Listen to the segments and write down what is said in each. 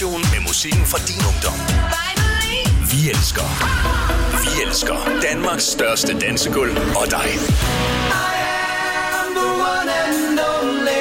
radiostation med musikken fra din ungdom. Vi elsker Danmarks største dansegulv og dig. I am the one and only.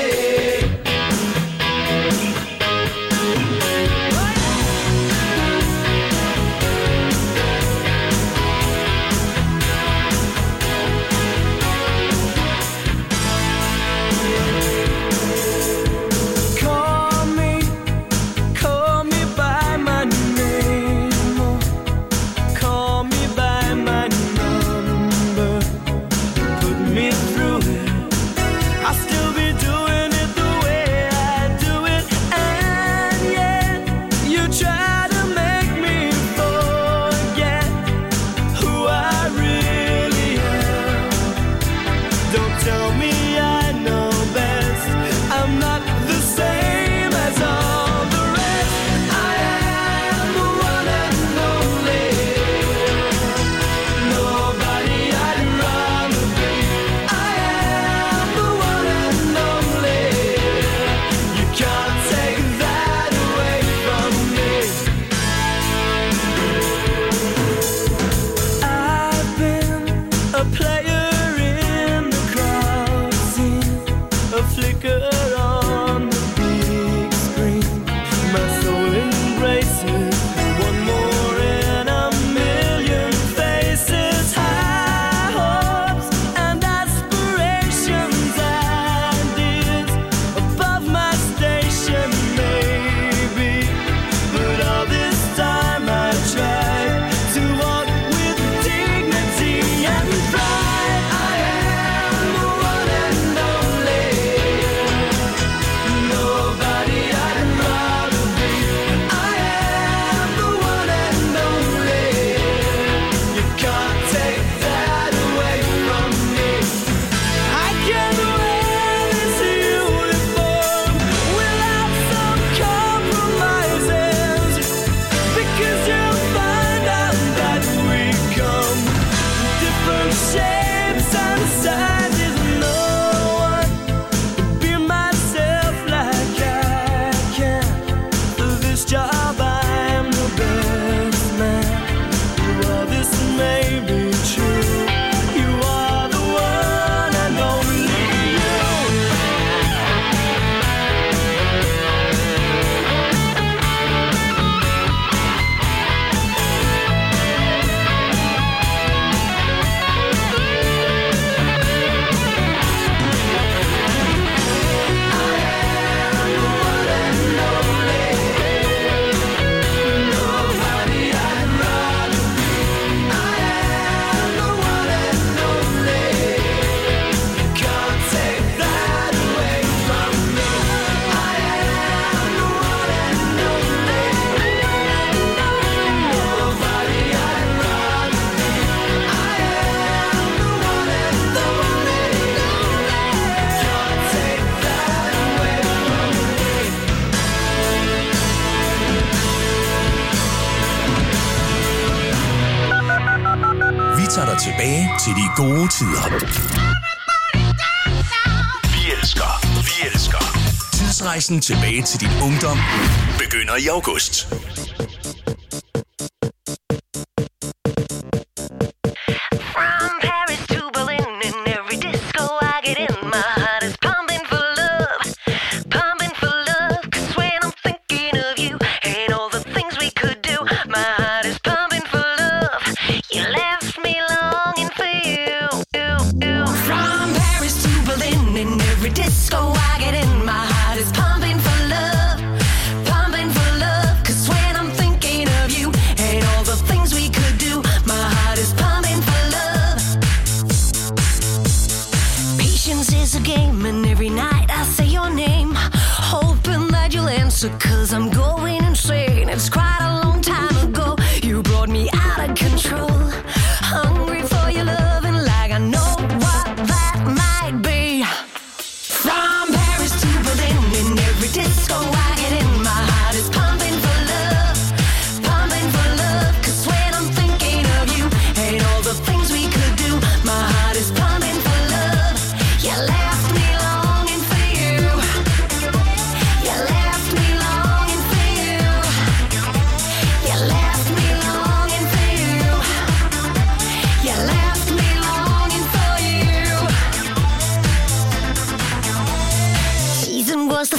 Tilbage til de gode tider. Vi elsker. Tidsrejsen tilbage til din ungdom begynder i august. Cause I'm going insane. It's quite a long time ago. You brought me out of control. Hungry for your loving like I know what that might be. From Paris to Berlin, in every disco I get in, my heart is pumping for love, pumping for love. Cause when I'm thinking of you and all the things we could do, my heart is pumping for love. You left me longing for you. You left me longing for you.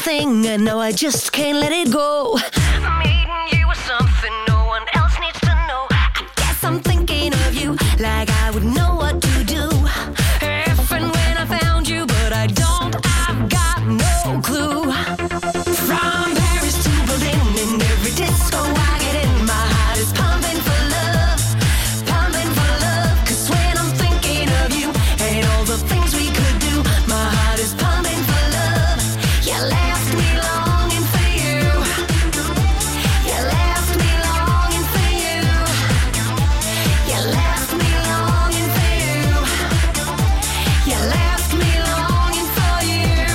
thing, and now I just can't let it go. Meeting you was something no one else needs to know. I guess I'm thinking of you like I would know what to do. If and when I found you, but I don't, I've got no clue. From Paris to Berlin, in every disco I get in, my heart is pumping for love, pumping for love. 'Cause when I'm thinking of you and all the things we could do, my heart is pumping for love. You left me longing for you. You left me longing for you. You left me longing for you. You left me longing for you.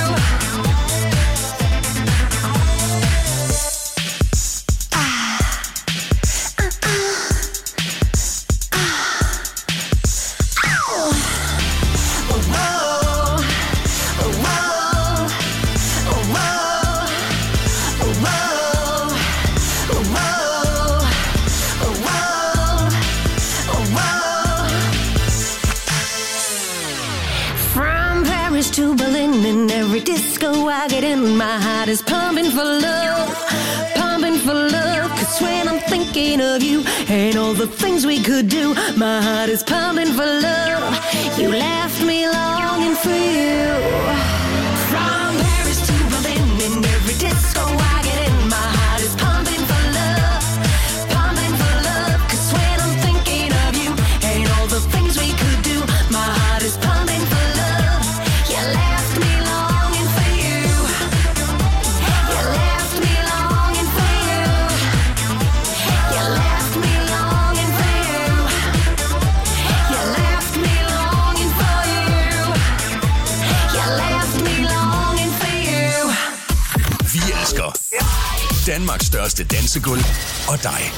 From Paris to Berlin, in every disco I get in, my heart is pumping for love, pumping for love. 'Cause when I'm thinking of you and all the things we could do, my heart is pumping for love. You left me longing for you. From Paris to Berlin, in every disco I get in, my heart is pumping for love, pumping for love. 'Cause when I'm thinking of you and all the things we could do, my heart is pumping for love. You left me longing for you. You left me longing for you. You left me longing for you. You left me longing for you. You left me longing for you. Vi elsker Danmarks største dansegulv og dig.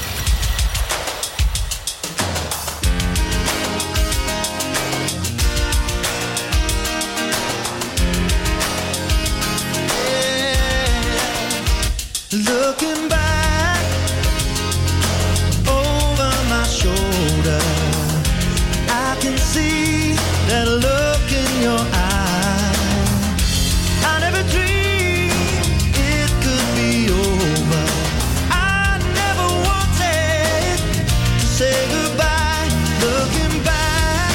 Looking back over my shoulder, I can see that look in your eye. I never dreamed it could be over. I never wanted to say goodbye. Looking back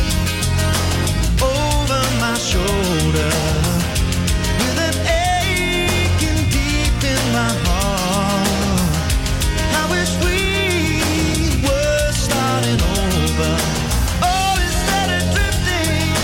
over my shoulder, with an aching deep in my heart. I wish we were starting over. Oh, instead of drifting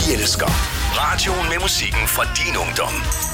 Vi elsker radioen med musikken fra din ungdom.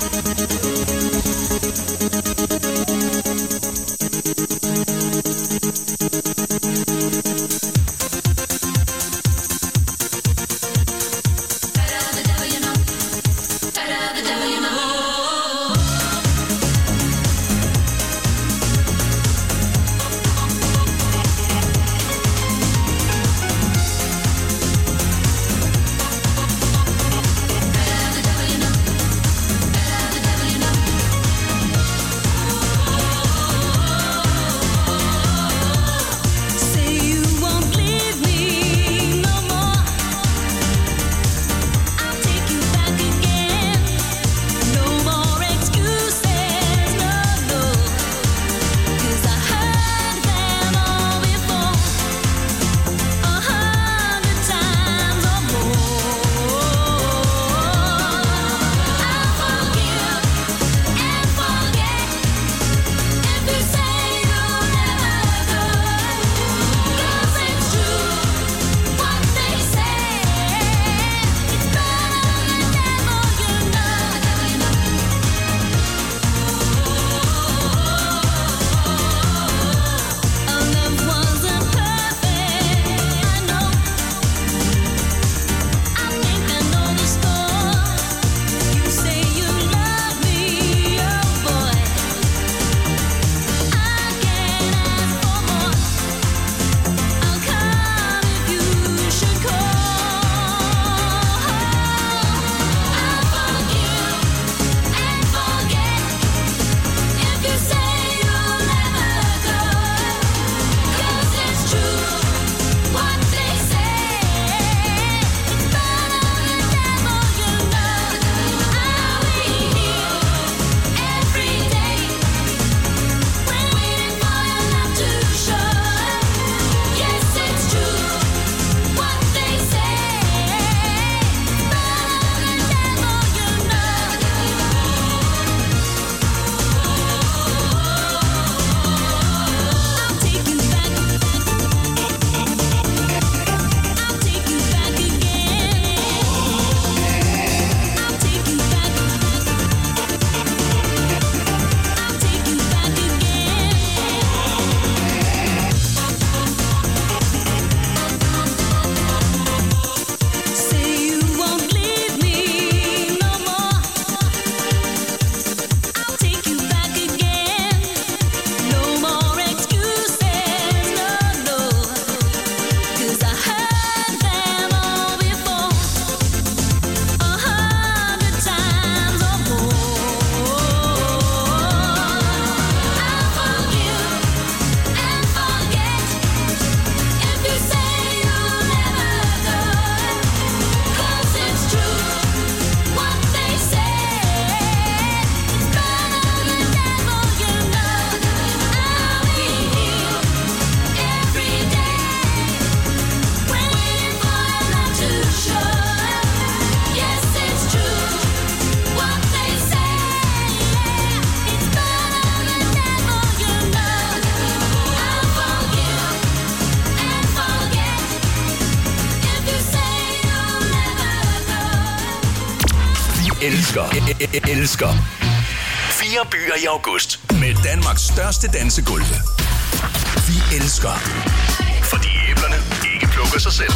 Elsker. 4 byer i august med Danmarks største dansegulve. Vi elsker. Fordi æblerne ikke plukker sig selv.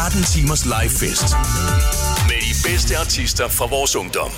13 timers live fest. Med de bedste artister fra vores ungdom.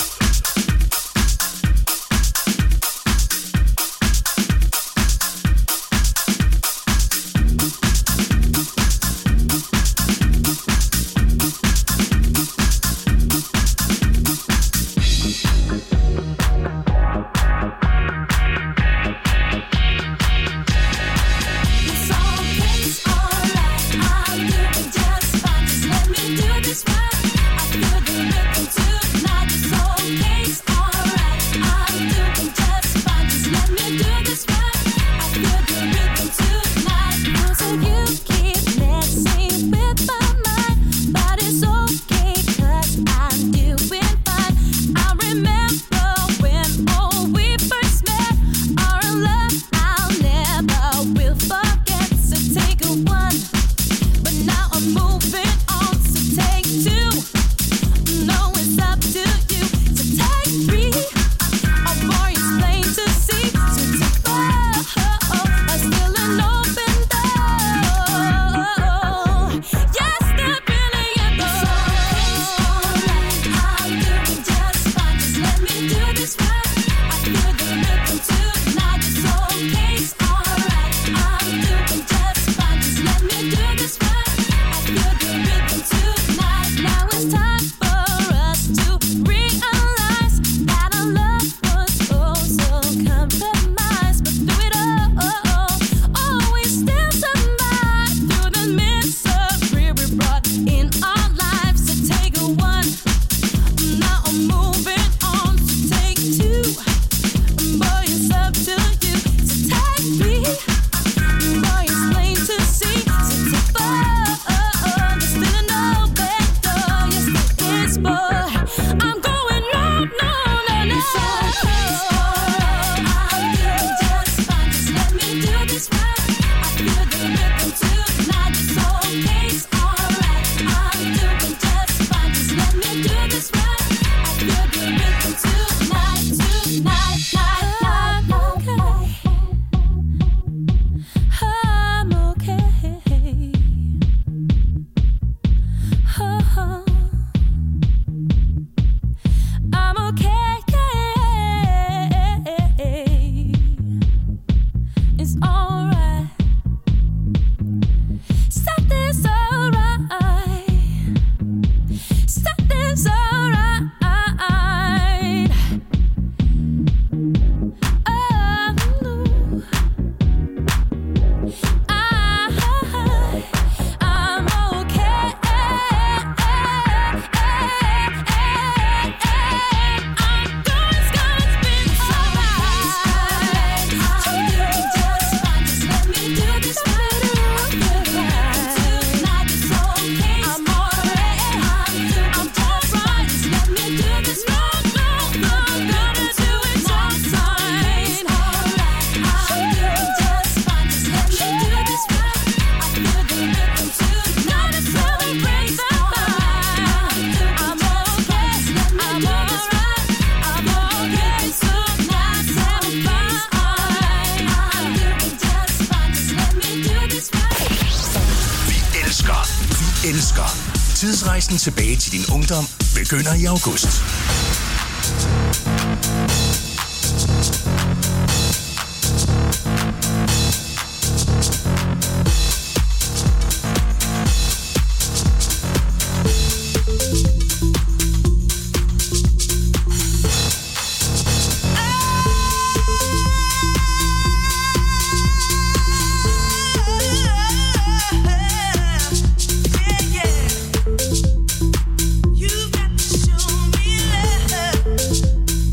Tidsrejsen tilbage til din ungdom begynder i august. You got to show me love.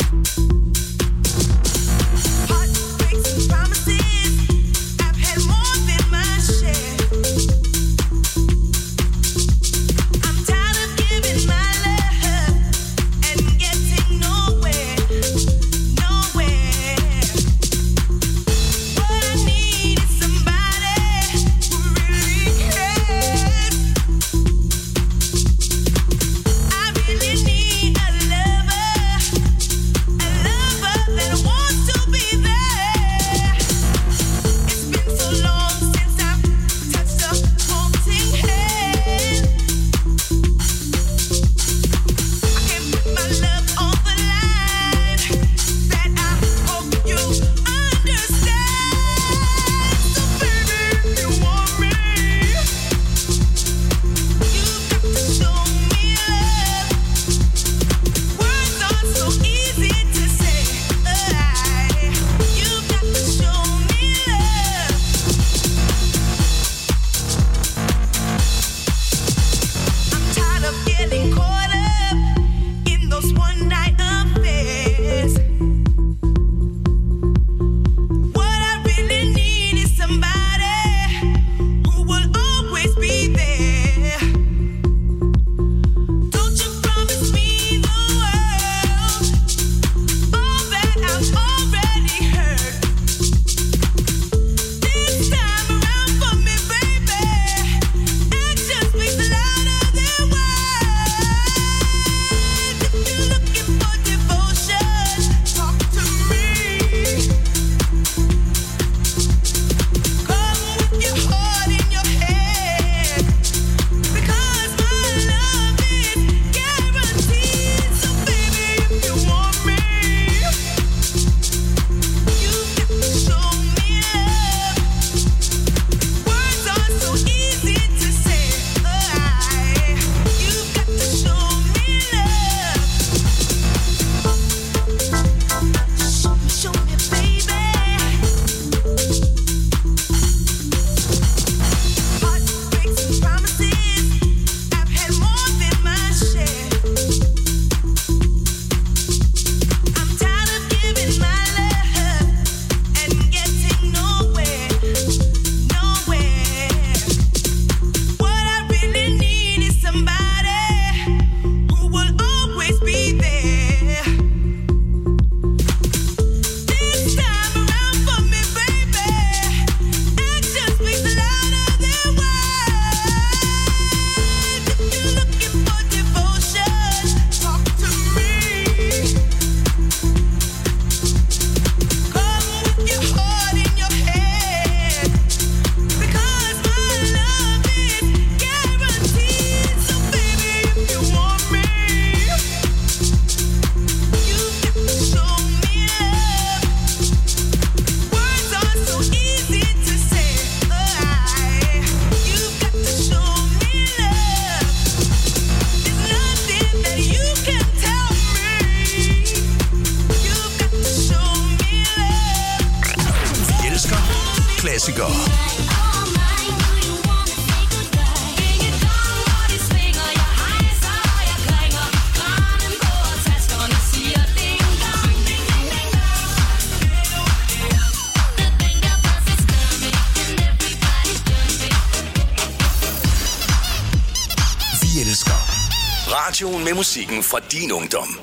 Radioen med musikken fra din ungdom.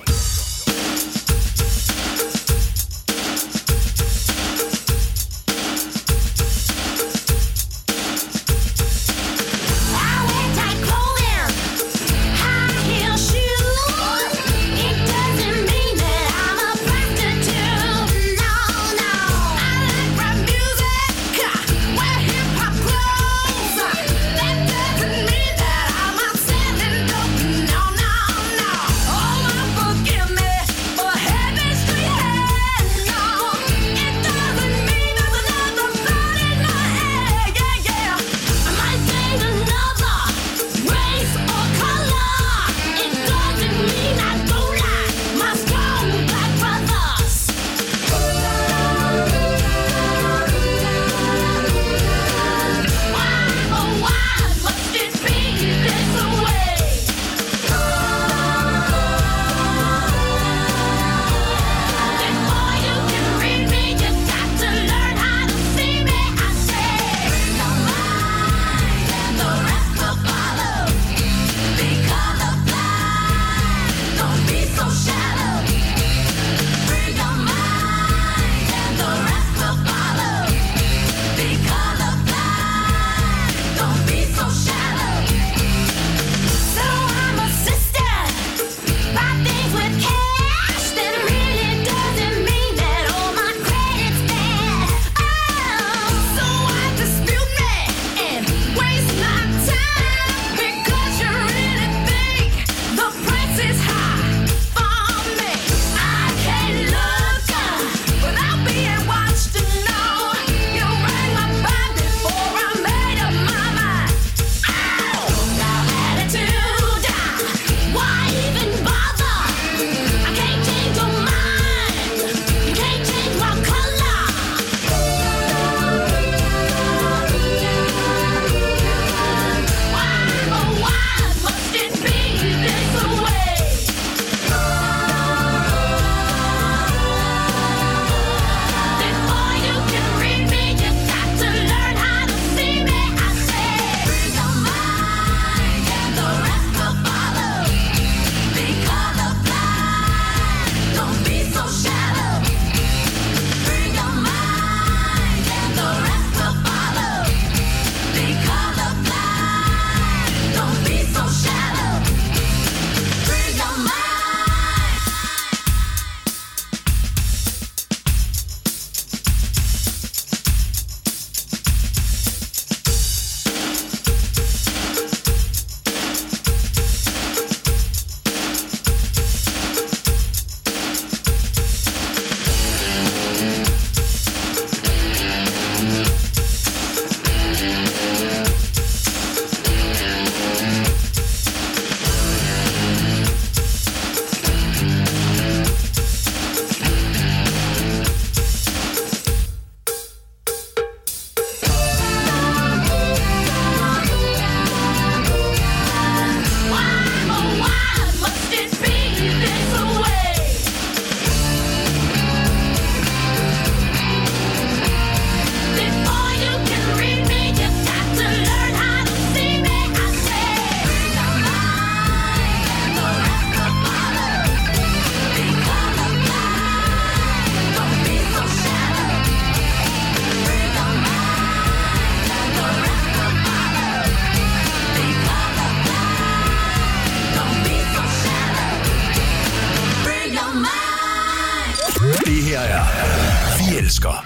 Vi elsker.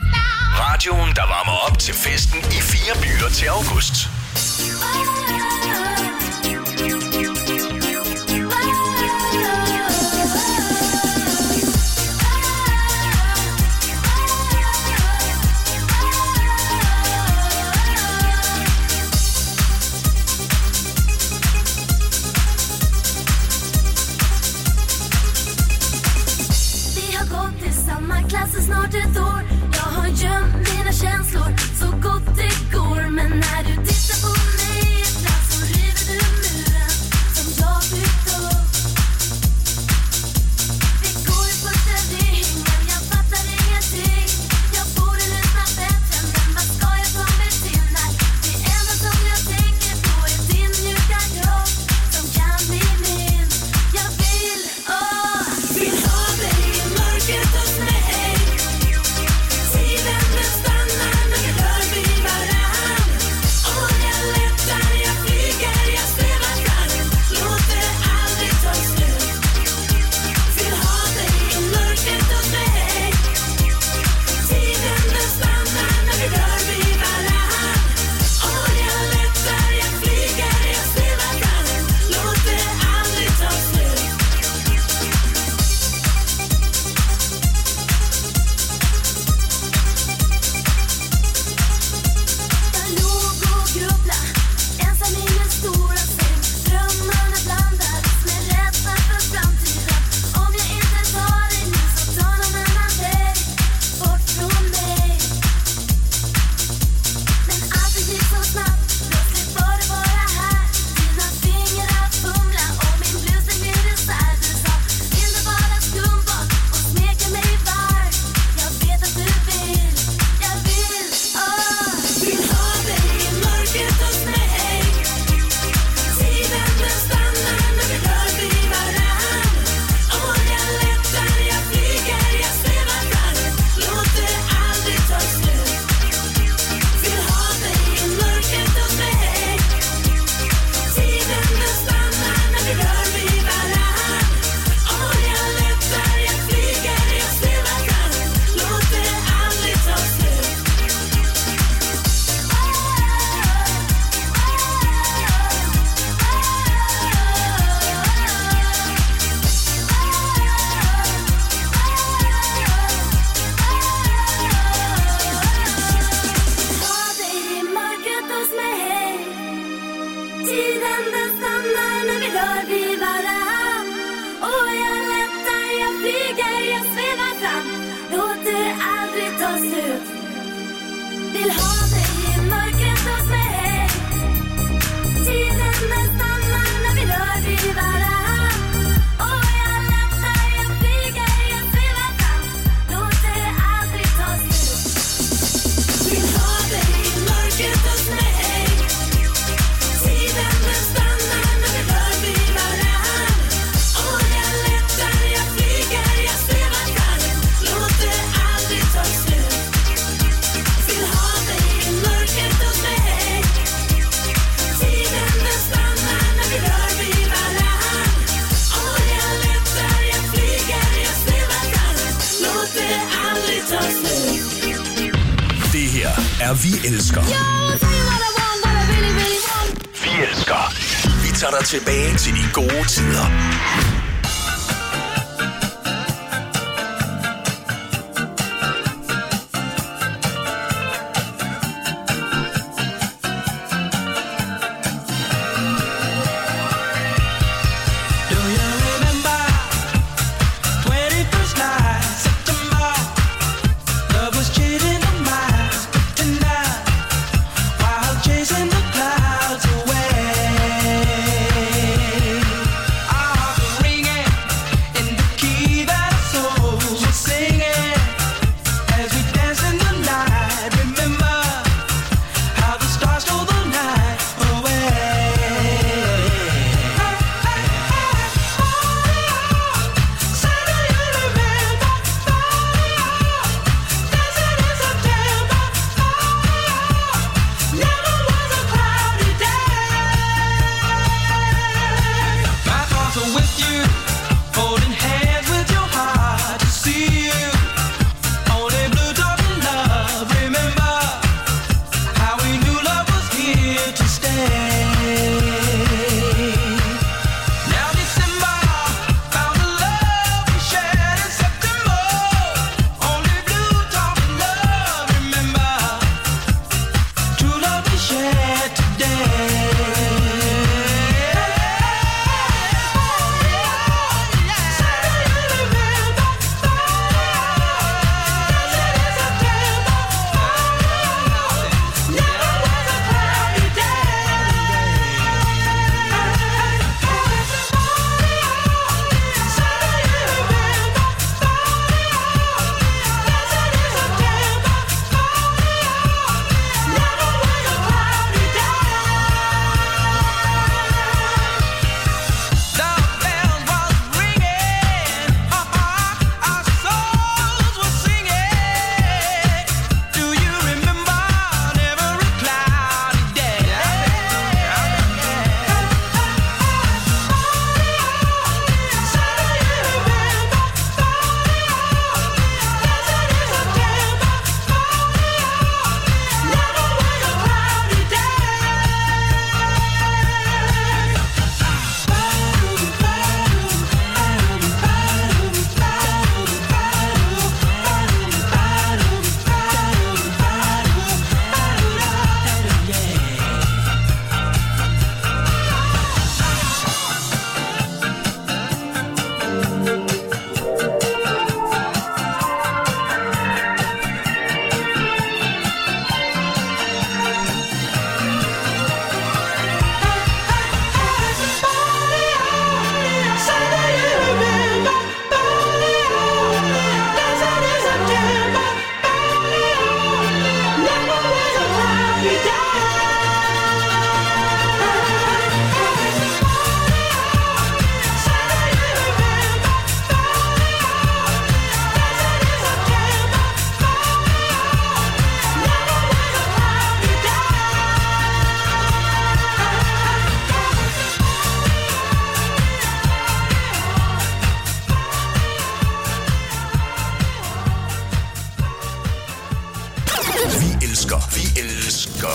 Radioen, der varmer op til festen i 4 byer til august. Snart ett år, jag har gömt mina känslor så gott det går. Men när du tittar på mig är plats Vill ha dig i mörkret hos mig. Tiden den stannar när vi rör vid varann. Och jag lättar, jag flyger, jag svävar fram. Låt det aldrig ta slut. Vill ha dig i mörkret hos mig. Tiden den stannar när vi rör vid varann. Och jag lättar, jag flyger, jag svävar fram. Låt det aldrig ta slut. Vill ha dig i mörkret hos mig. Tiden den stannar när vi rör vid varann. Och jag lättar, jag flyger, jag svävar fram. Låt det aldrig ta slut. Det her er Vi Elsker. Yo, I'll tell you what I want, what I really, really want. Vi elsker. Vi tager dig tilbage til de gode tider. Do you remember 21st night, September? Love was cheating the minds tonight, while chasing the clouds away. Our hearts were ringing in the key that our souls were singing as we danced in the night. Remember how the stars stole the night away. My thoughts are with you, holding hands with your heart to see you. Only blue talking love. Remember how we knew love was here to stay. Now December found the love we shared in September. Only blue talking love. Remember true love we shared today. The bells was ringing, our souls were singing. Do you remember every cloudy day? Vi elsker. Vi elsker.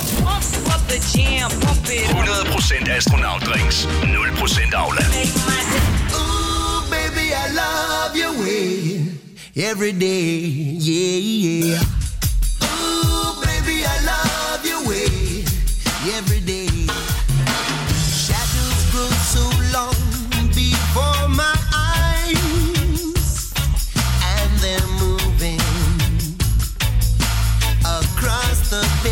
100% astronautdrinks. 0% Aula. Ooh, baby, I love your way every day, yeah, yeah. Ooh, baby, I love your way every day. Shadows grow so long before my eyes, and they're moving across the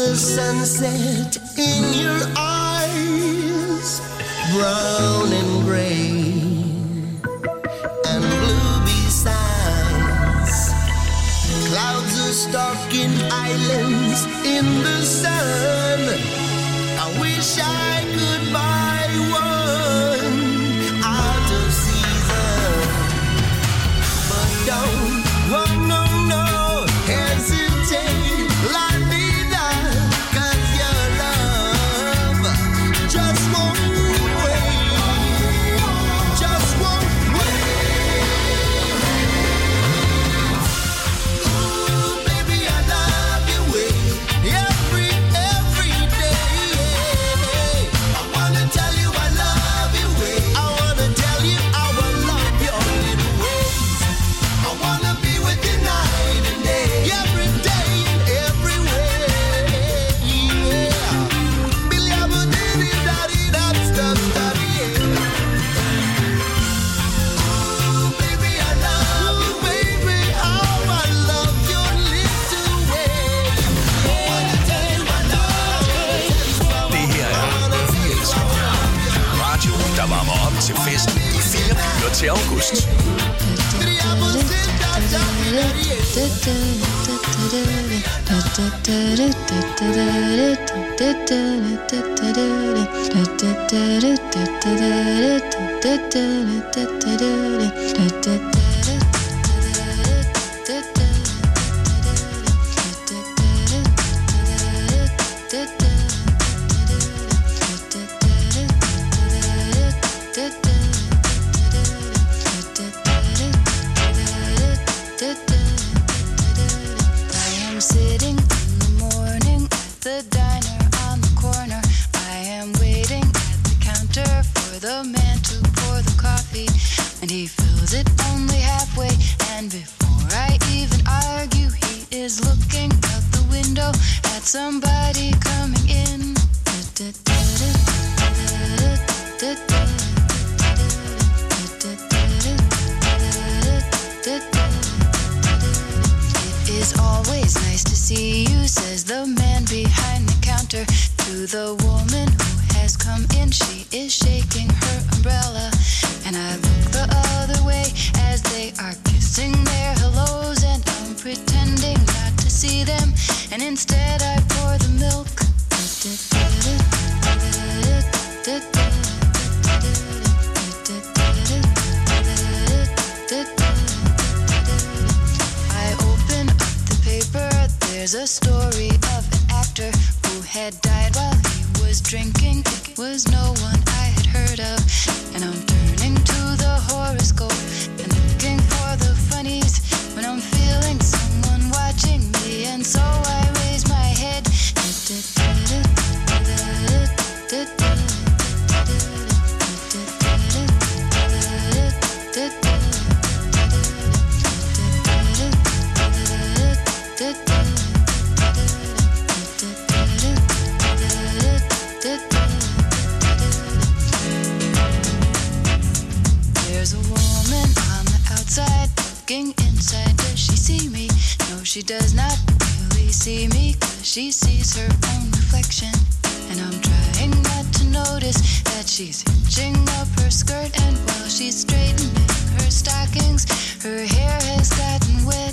the sunset in your eyes, brown and gray and blue besides. Clouds are stalking islands in the sun. I wish I could buy one out of season, but don't, oh no, no, hesitate, la vida, 'cause your love just won't wait, just won't wait. Ooh, baby, I love your way, every day. I wanna tell you I love your way. I wanna tell you how I love your little ways. I wanna be with you night and day, every day and every way. Yeah. Billy Abba diddy daddy, that's the study. Ooh, baby, I love you, baby, how I love your little way. I wanna tell you I love you. Det her er Vi Elsker. Radio, der varmer op til festen i 4 byer til august. I am sitting in the morning at the diner on the corner. I am waiting at the counter for the man to pour the coffee, and he fills it only halfway. And before I even argue, he is looking out the window at somebody coming in. It is always nice to see you, says the man behind the counter to the woman who has come in. She is shaking her umbrella, and I look the other way as they are kissing their hellos, and I'm pretending not to see them, and instead I pour the milk. I open up the paper, there's a story of an actor who had died while he was drinking. It was no one I had heard of, and I'm turning to the horoscope and looking for the funnies when I'm feeling someone watching me, and so I raise my head. There's a woman on the outside looking inside. Does she see me? No, she does not really see me, 'cause she sees her own reflection. And I'm trying not to notice that she's hitching up her skirt, and while she's straightening her stockings, her hair has gotten wet.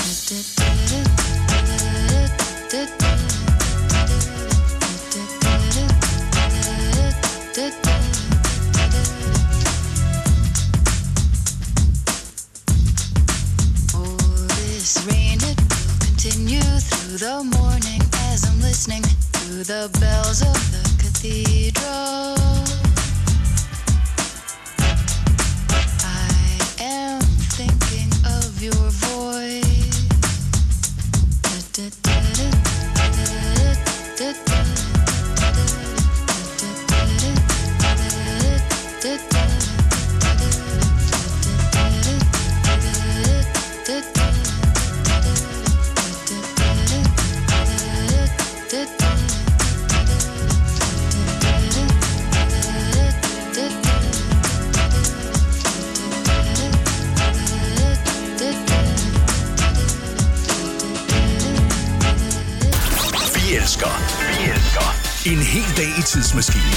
Oh, this rain, it will continue through the morning as I'm listening to the bells of the cathedral. I am thinking of your voice. elsker en hel dag i tidsmaskinen.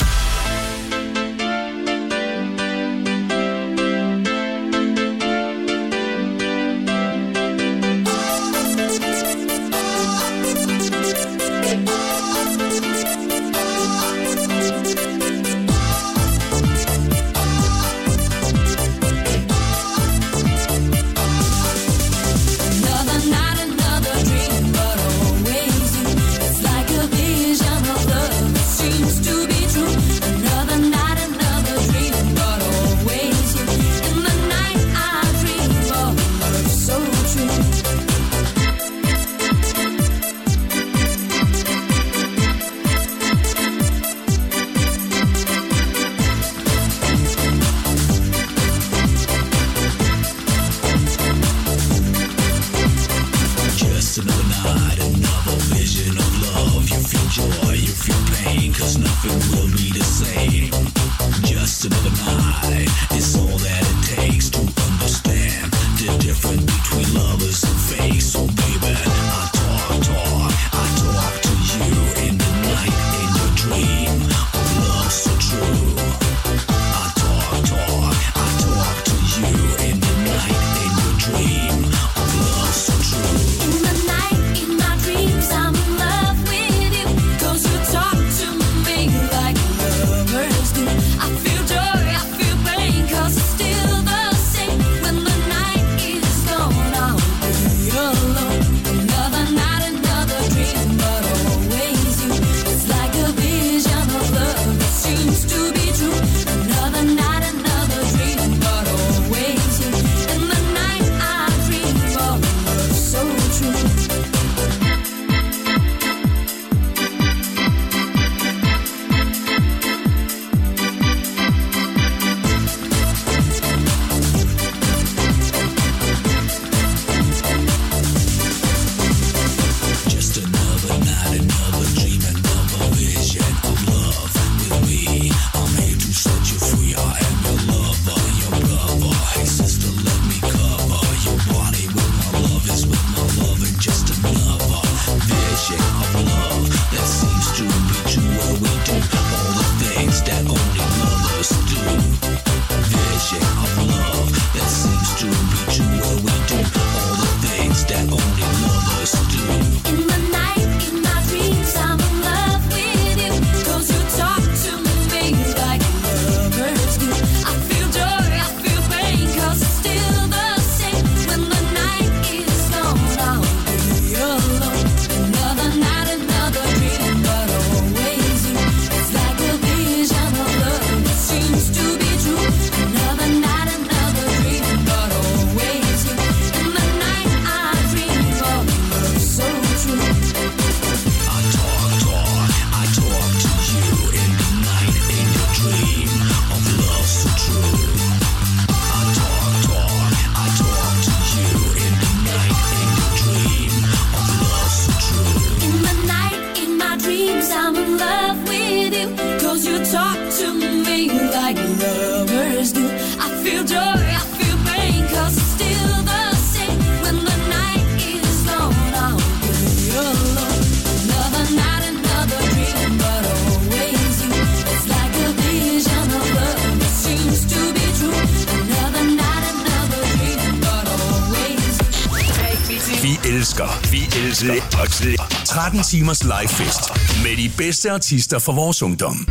Vi elsker 13 timers live fest med de bedste artister fra vores ungdom.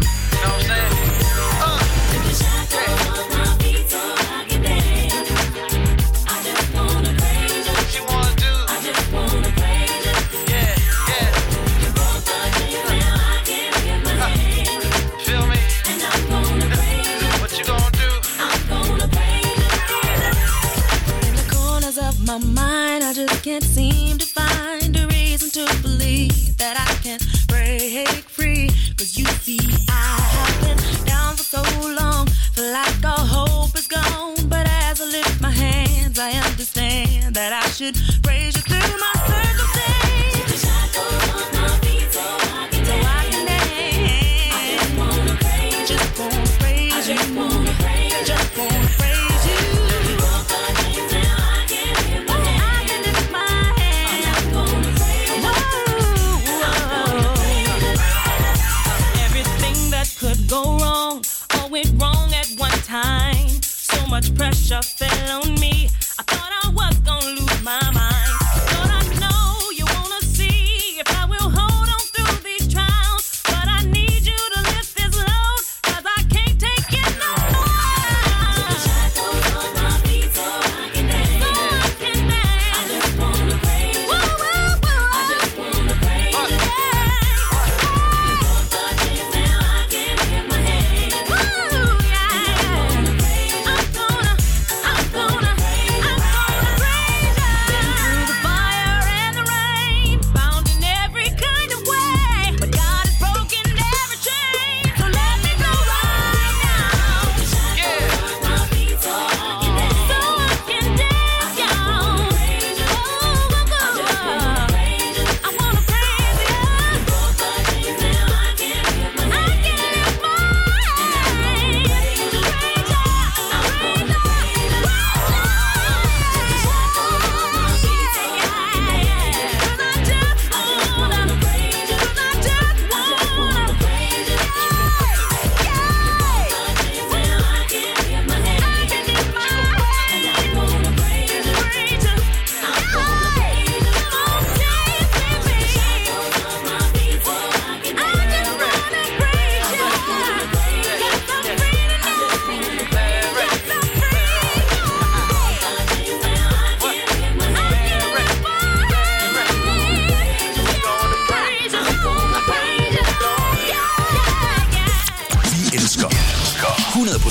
My mind, I just can't seem to find a reason to believe that I can break free. Cause you see, I have been down for so long, feel like all hope is gone. But as I lift my hands, I understand that I should praise you through my circumstance. The shackles on my feet so I can dance. I just wanna praise you. Just wanna praise you. Just wanna praise you. Just wanna praise you.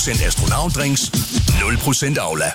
100% astronautdrinks, 0% Aula.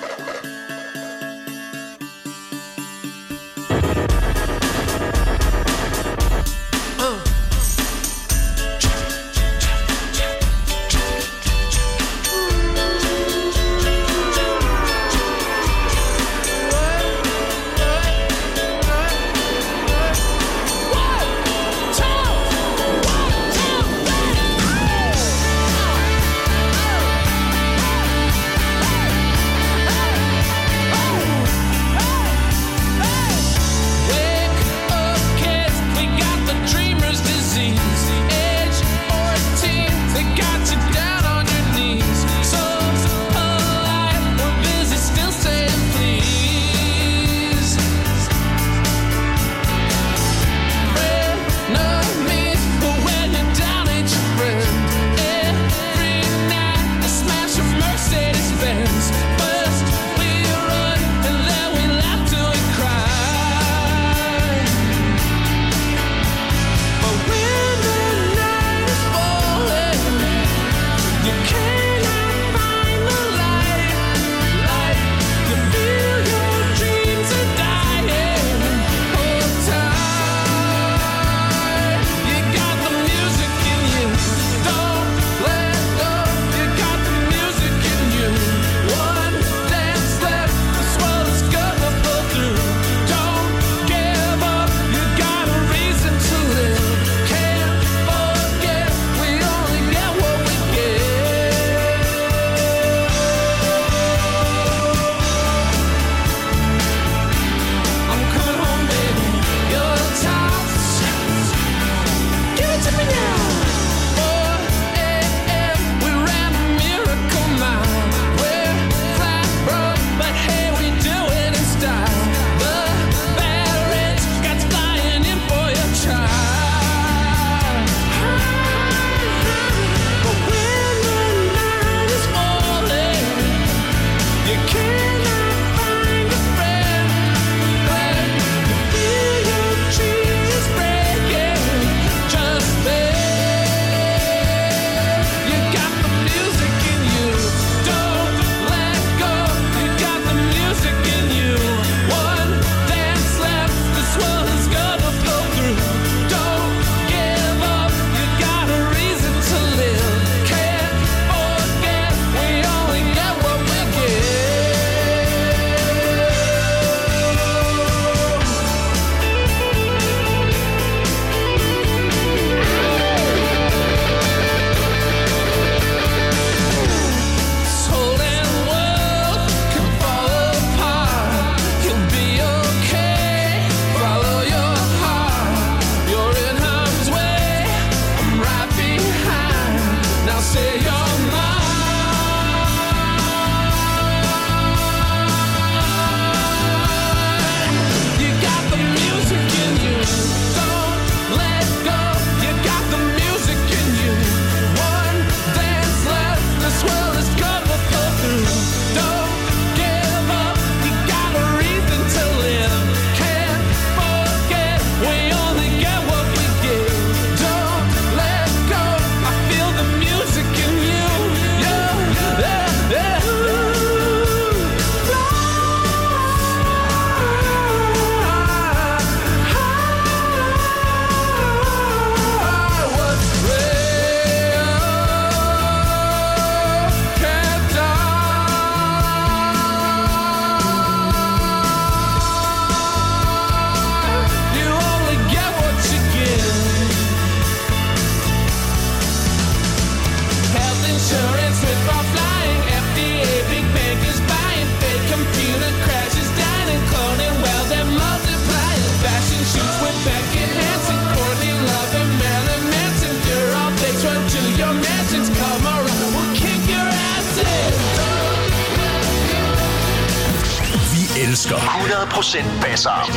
elsker 100% basser.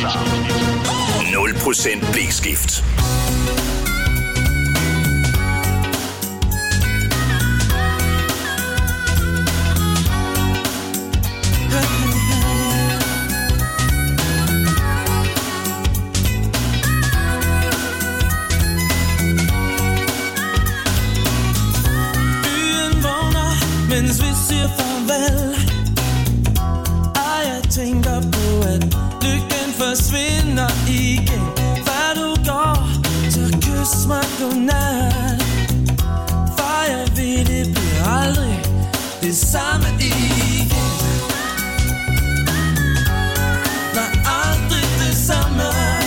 0% blikskift. at lykken forsvinder igen. Før du går, så kys mig godnat. For jeg ved, det bliver aldrig det samme igen. Nej, aldrig det samme.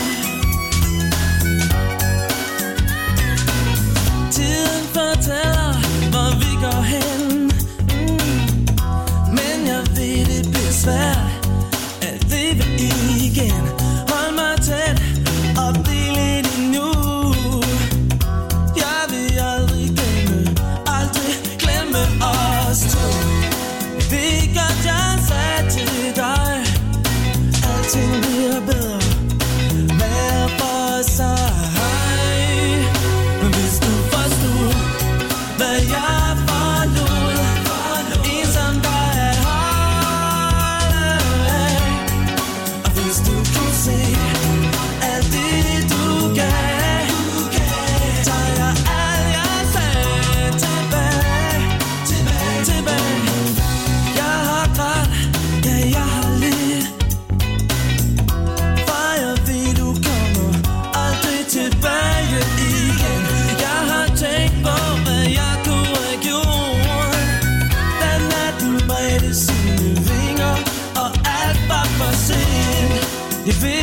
Tiden fortæller, hvor vi går hen. Men jeg ved, det bliver svært at leve igen. Hold mig tæt og bliv lidt endnu. Jeg vil aldrig glemme os to. Jeg ved godt, jeg sagde til dig, alting bliver bedre hver for sig. Men hvis du forstod, hvad jeg forlod, en som dig at holde af. Og hvis du kunne se alt det du gav, tager jeg alt jeg sagde tilbage. Jeg har grædt, ja jeg har lidt. For jeg ved du kommer aldrig tilbage igen. Jeg har tænkt på hvad jeg kunne have gjort. Da natten bredte sine vinger og alt var for sent. Jeg ved